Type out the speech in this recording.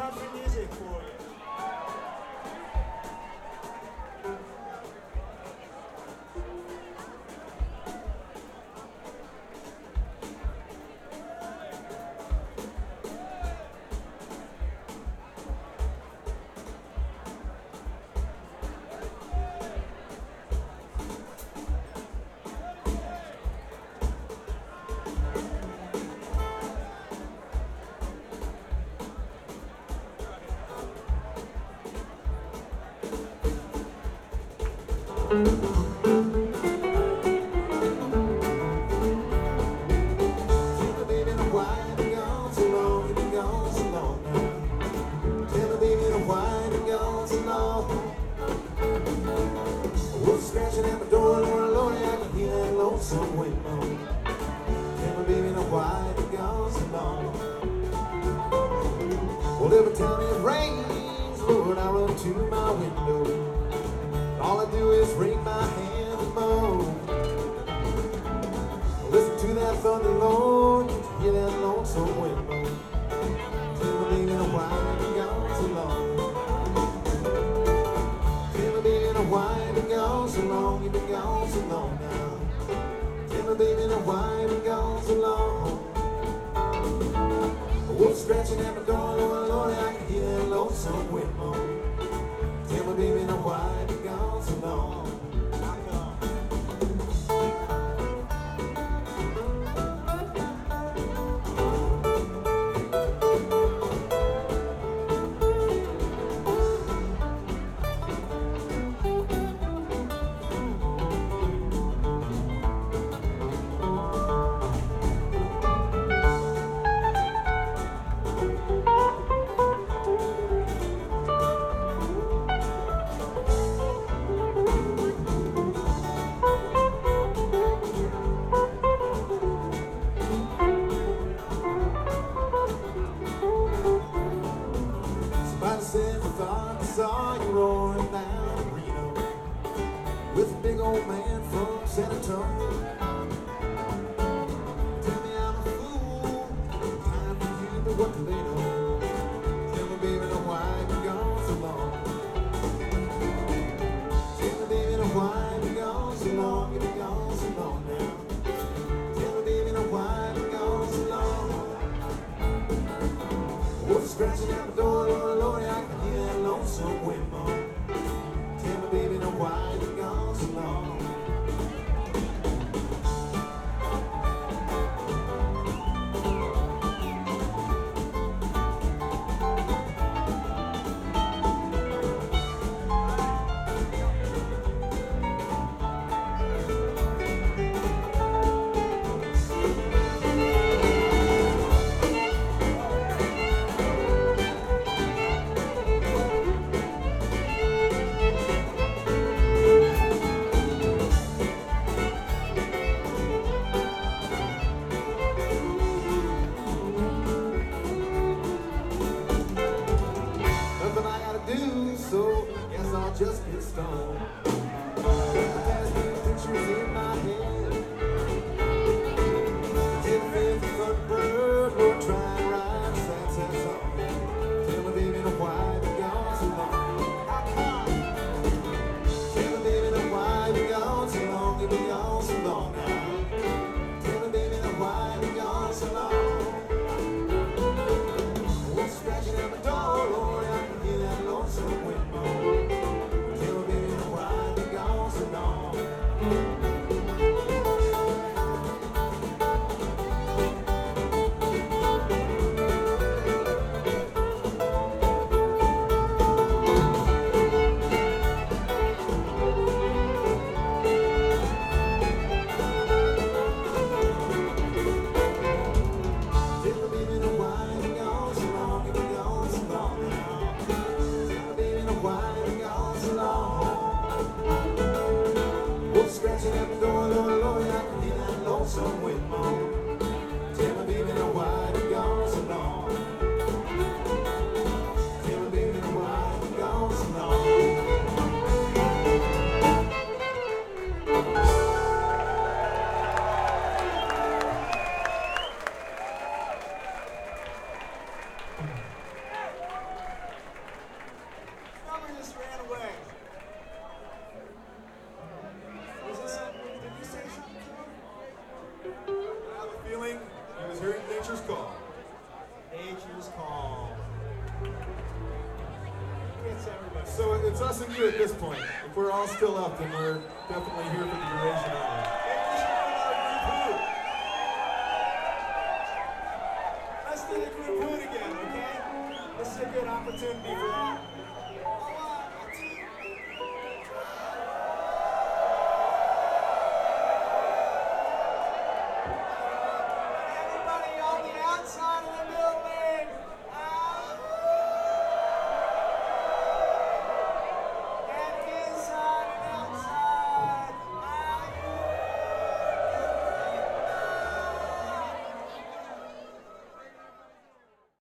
country music for you. Well, every time it rains, Lord, I run to my window. All I do is wring my hands and moan. Listen to that thunder, Lord, did you hear that lonesome wind blow? Tell me, baby, why you been gone so long? Tell me, baby, why you been gone so long? You've been gone so long now. Tell me, baby, why you been gone so long? Wolf scratching at my door, Lord, Lord, I can hear that lonesome wind blow. Tell me, baby, why you been gone so long? Says I thought I saw you rolling down Reno with a big old man from San Antonio. Tell me I'm a fool, time for you to what they know. Tell me, baby, why you gone so long? Tell me, baby, why you gone so long? You've been gone so long now. Tell me, baby, why you gone so long? Wolf scratching at the door, Lord, Lord, I can hear that lonesome wind blow. Tell me, baby, why you gone so long? Nature's call. Nature's call. It's everybody. So it's us and you at this point. If we're all still up, then we're definitely here for the duration of it.